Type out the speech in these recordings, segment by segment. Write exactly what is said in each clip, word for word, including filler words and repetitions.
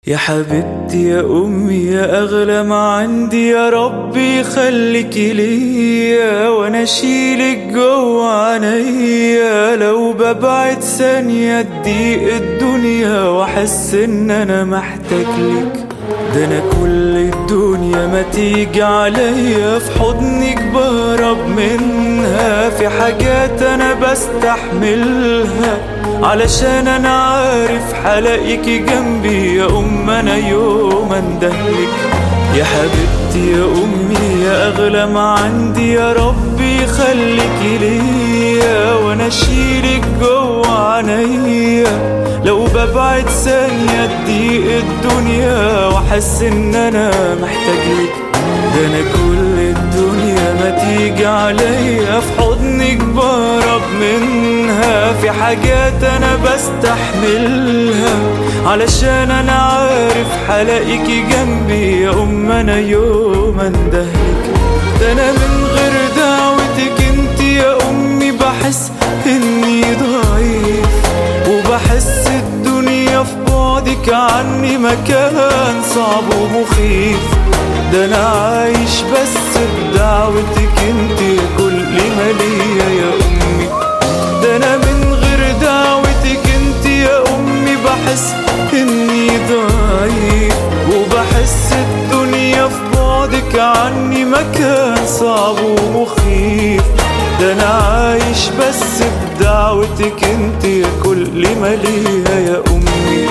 يا حبيبتي يا أمي يا أغلى ما عندي، يا ربي خليكي ليا وأنا أشيلك جوا عينيا. لو ببعد ثانية تضيق الدنيا وأحس إن أنا محتاجلك. ده أنا كل الدنيا ما تيجي عليا في حضنك بهرب منها. في حاجات أنا بستحملها علشان أنا عارف حلاقيكي جنبي يا أم أنا يوم أندهلك. يا حبيبتي يا أمي يا أغلى ما عندي، يا ربي خليكي ليا وأنا أشيلك جوا عينيا. لو ببعد ثانية تضيق الدنيا وأحس إن أنا محتاجلك. ده أنا كل الدنيا ما تيجي عليا في حضنك بهرب منها. في حاجات أنا بستحملها علشان أنا عارف حلاقيكي جنبي يا أم أنا يوم أندهلك. ده أنا من غير دعوتك انت يا أمي بحس إني ضعيف، وبحس الدنيا في بعدك عني مكان صعب ومخيف. ده أنا عايش بس بدعوتك انت كل ما ليا يا أمي. ده أنا من غير دعوتك انت يا أمي بحس إني ضعيف، وبحس الدنيا في بعدك عني مكان صعب ومخيف. ده أنا عايش بس بدعوتك انت كل ما ليا يا أمي.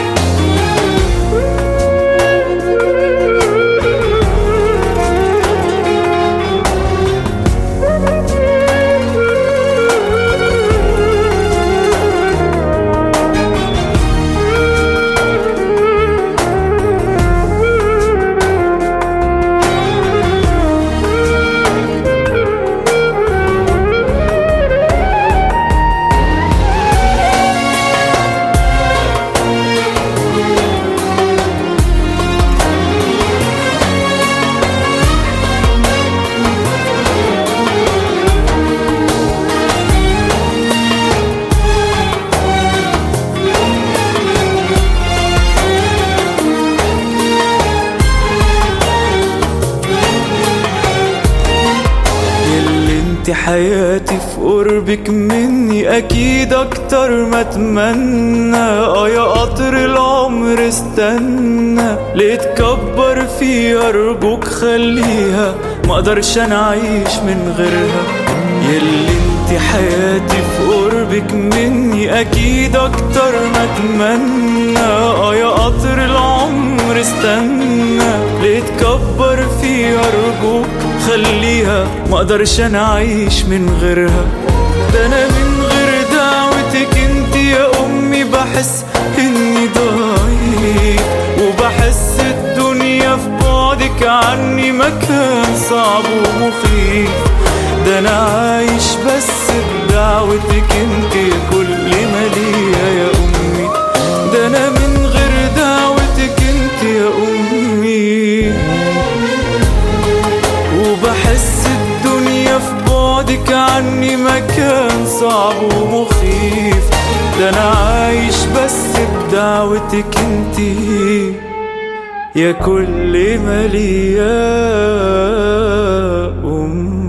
حياتي في قربك مني أكيد أكتر ما أتمنى. آه يا قطر العمر استنى ليه تكبر فيها، أرجوك خليها مقدرش أنا أعيش من غيرها. ياللي انت حياتي في قربك مني أكيد أكتر ما أتمنى. آه يا قطر العمر استنى ليه تكبر فيها، أرجوك خليها مقدرش أنا أعيش من غيرها. ده أنا من غير دعوتك انت يا أمي بحس إني ضعيف، وبحس الدنيا في بعدك عني مكان صعب ومخيف. ده أنا عايش بس بدعوتك انت كل ما ليا يا أمي. ده أنا من غير دعوتك انت يا أمي، وبحس الدنيا في بعدك عني مكان صعب ومخيف. ده أنا عايش بس بدعوتك انت يا كل ما ليا أمي.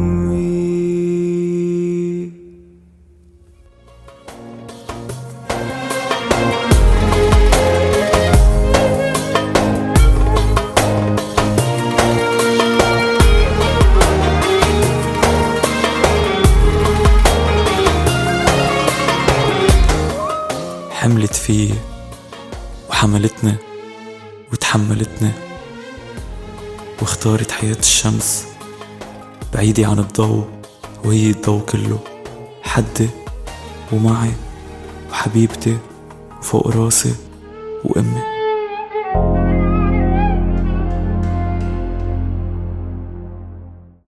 حملت فيه وحملتنا وتحملتنا، واختارت حياة الشمس بعيدي عن الضوء وهي الضوء كله. حدي ومعي وحبيبتي وفوق راسي وأمي.